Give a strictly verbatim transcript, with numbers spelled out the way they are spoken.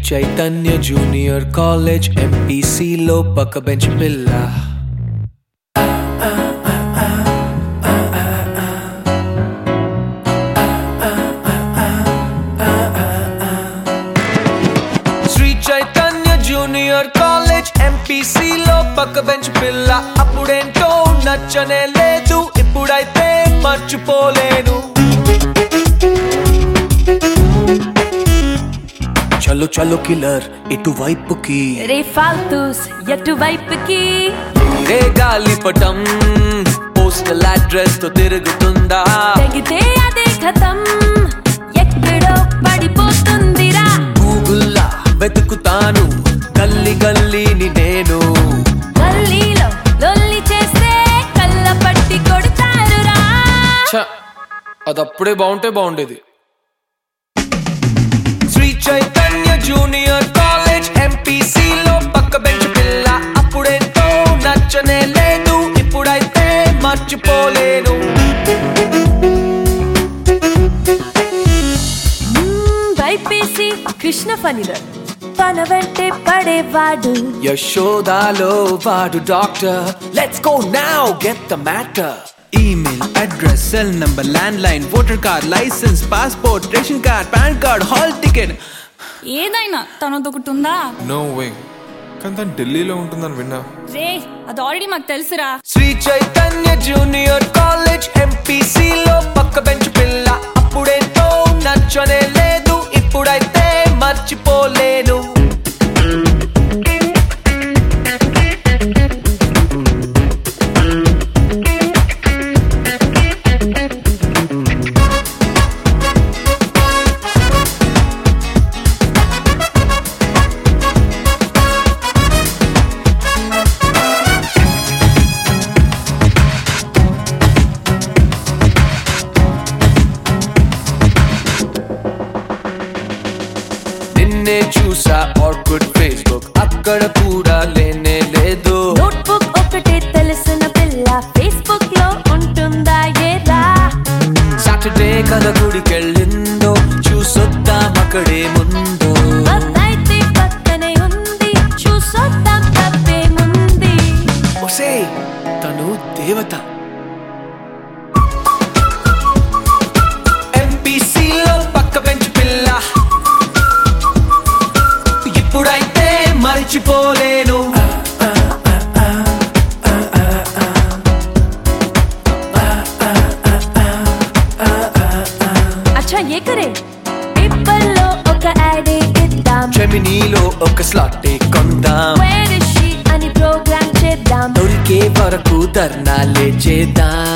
Chaitanya junior college ఎంపీసీలో పక్క bench పిల్ల. శ్రీ చైతన్య జూనియర్ కాలేజ్ ఎంపీసీలో పక్క బెంచ్ పిల్ల. అప్పుడేంటో నచ్చనే లేదు, ఇప్పుడైతే మర్చిపోలేను. చలో చలో కిల్లర్ ఇటువైపుకి, రే ఫాల్తూస్ ఎటువైపుకి. రే గాలిపటం పోస్టల్ అడ్రస్ తో తిరుగుతుందా, తెగితే అదే ఖతం, ఎక్కడో పడిపోతుందిరా. గూగుల్లా వెతుకుతాను గల్లీ గల్లీని నేను. గల్లీలో లొల్లి చేస్తే కళ్ళ పట్టి కొడతారురా. అదప్పుడే బాగుంటే బాగుండేది. శ్రీ చైతన్య జూనియర్ కాలేజ్ ఎంపీసీలో పక్క బెంచ్ పిల్ల. అప్పుడేంటో నచ్చనే లేదు, ఇప్పుడైతే మర్చిపోలేను. బైపీసీ కృష్ణ ఫణిలో తన వెంటే పడేవాడు. యశోదాలో వాడు doctor. Let's go now get the matter. Email address, cell number, landline, voter card, licence, passport, ration card, PAN card, hall ticket. ఏదైనా తనదొకటి ఉందా? నో వే, కానీ తను ఢిల్లీలో ఉంటుందని విన్నా. రే అది ఆల్రెడీ మాకు తెలుసురా. శ్రీ చైతన్య జూనియర్ కాలేజ్ ఎంపీసీలో పక్క బెంచ్ పిల్ల. అప్పుడేంటో నచ్చనే లేదు, ఇప్పుడైతే మర్చిపోలేను. నిన్నే చూసా ఆర్కుడ్ ఫేస్బుక్, అక్కడ కూడా లేనే లేదు. నోట్బుక్ ఒకటే తెలిసిన పిల్ల ఫేస్బుక్ లో ఉంటుందా ఏరా. సాటర్డే కల గుడికెళ్ళిందో, చూసొద్దాం అక్కడే ముందు. అయితే పక్కనే ఉంది, చూసొద్దాం తప్పేముంది. ఒసే తను దేవత. ఎంపీసీలో పక్క బెంచ్ పిల్ల. ఇప్పుడైతే మర్చిపోలేను. అచ్చా ఏ కరే, పేపర్లో ఒక యాడ్ ఇద్దాం, జెమినీలో ఒక స్లాట్ కొందాం. వేర్ ఇస్ షీ అని ప్రోగ్రామ్ చేద్దాం. దొరికే వరకు ధర్నాలే చేద్దాం.